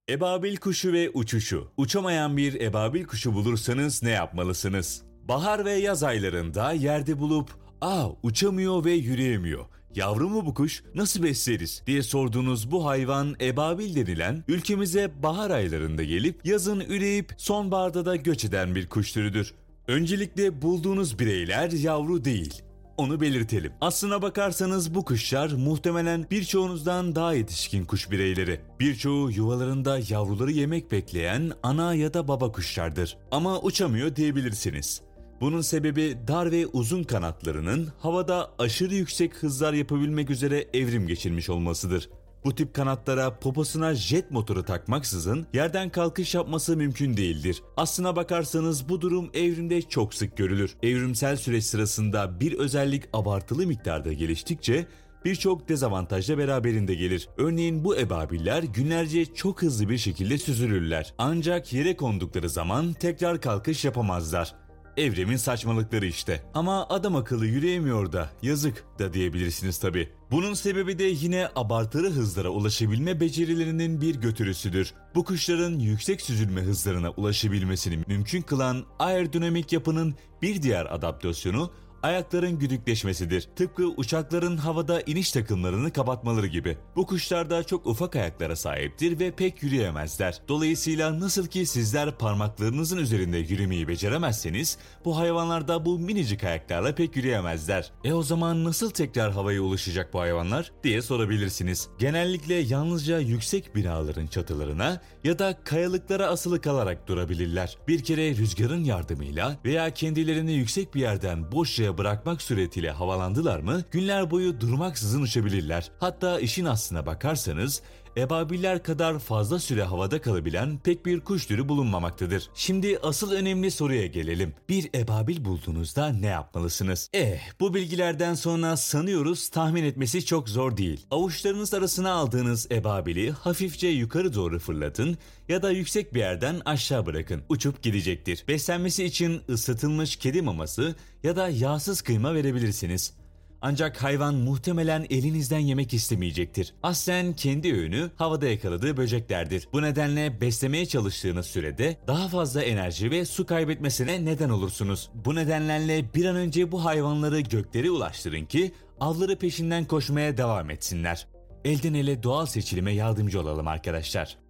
Ebabil kuşu ve uçuşu. Uçamayan bir ebabil kuşu bulursanız ne yapmalısınız? Bahar ve yaz aylarında yerde bulup uçamıyor ve yürüyemiyor. Yavru mu bu kuş? Nasıl besleriz? diye sorduğunuz bu hayvan ebabil denilen ülkemize bahar aylarında gelip yazın üreyip sonbaharda da göç eden bir kuş türüdür. Öncelikle bulduğunuz bireyler yavru değil. Onu belirtelim. Aslına bakarsanız bu kuşlar muhtemelen birçoğunuzdan daha yetişkin kuş bireyleri. Birçoğu yuvalarında yavruları yemek bekleyen ana ya da baba kuşlardır. Ama uçamıyor diyebilirsiniz. Bunun sebebi dar ve uzun kanatlarının havada aşırı yüksek hızlar yapabilmek üzere evrim geçirmiş olmasıdır. Bu tip kanatlara poposuna jet motoru takmaksızın yerden kalkış yapması mümkün değildir. Aslına bakarsanız bu durum evrimde çok sık görülür. Evrimsel süreç sırasında bir özellik abartılı miktarda geliştikçe birçok dezavantaj da beraberinde gelir. Örneğin bu ebabiller günlerce çok hızlı bir şekilde süzülürler. Ancak yere kondukları zaman tekrar kalkış yapamazlar. Evrimin saçmalıkları işte. Ama adam akıllı yürüyemiyor da yazık da diyebilirsiniz tabi. Bunun sebebi de yine abartılı hızlara ulaşabilme becerilerinin bir götürüsüdür. Bu kuşların yüksek süzülme hızlarına ulaşabilmesini mümkün kılan aerodinamik yapının bir diğer adaptasyonu ayakların güdükleşmesidir. Tıpkı uçakların havada iniş takımlarını kapatmaları gibi. Bu kuşlar da çok ufak ayaklara sahiptir ve pek yürüyemezler. Dolayısıyla nasıl ki sizler parmaklarınızın üzerinde yürümeyi beceremezseniz, bu hayvanlar da bu minicik ayaklarla pek yürüyemezler. O zaman nasıl tekrar havaya ulaşacak bu hayvanlar diye sorabilirsiniz. Genellikle yalnızca yüksek binaların çatılarına ya da kayalıklara asılı kalarak durabilirler. Bir kere rüzgarın yardımıyla veya kendilerini yüksek bir yerden boşluğa bırakmak suretiyle havalandılar mı günler boyu durmaksızın uçabilirler. Hatta işin aslına bakarsanız ebabiller kadar fazla süre havada kalabilen pek bir kuş türü bulunmamaktadır. Şimdi asıl önemli soruya gelelim. Bir ebabil bulduğunuzda ne yapmalısınız? Bu bilgilerden sonra sanıyoruz tahmin etmesi çok zor değil. Avuçlarınız arasına aldığınız ebabili hafifçe yukarı doğru fırlatın ya da yüksek bir yerden aşağı bırakın. Uçup gidecektir. Beslenmesi için ısıtılmış kedi maması ya da yağsız kıyma verebilirsiniz. Ancak hayvan muhtemelen elinizden yemek istemeyecektir. Aslen kendi öğünü havada yakaladığı böceklerdir. Bu nedenle beslemeye çalıştığınız sürede daha fazla enerji ve su kaybetmesine neden olursunuz. Bu nedenlerle bir an önce bu hayvanları göklere ulaştırın ki avları peşinden koşmaya devam etsinler. Elden ele doğal seçilime yardımcı olalım arkadaşlar.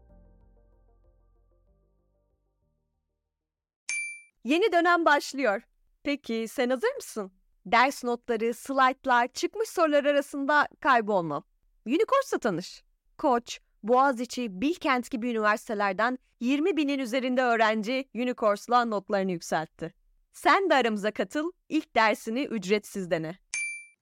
Yeni dönem başlıyor. Peki sen hazır mısın? Ders notları, slaytlar, çıkmış sorular arasında kaybolma. Unicourse'la tanış. Koç, Boğaziçi, Bilkent gibi üniversitelerden 20.000'in üzerinde öğrenci Unicourse'la notlarını yükseltti. Sen de aramıza katıl, ilk dersini ücretsiz dene.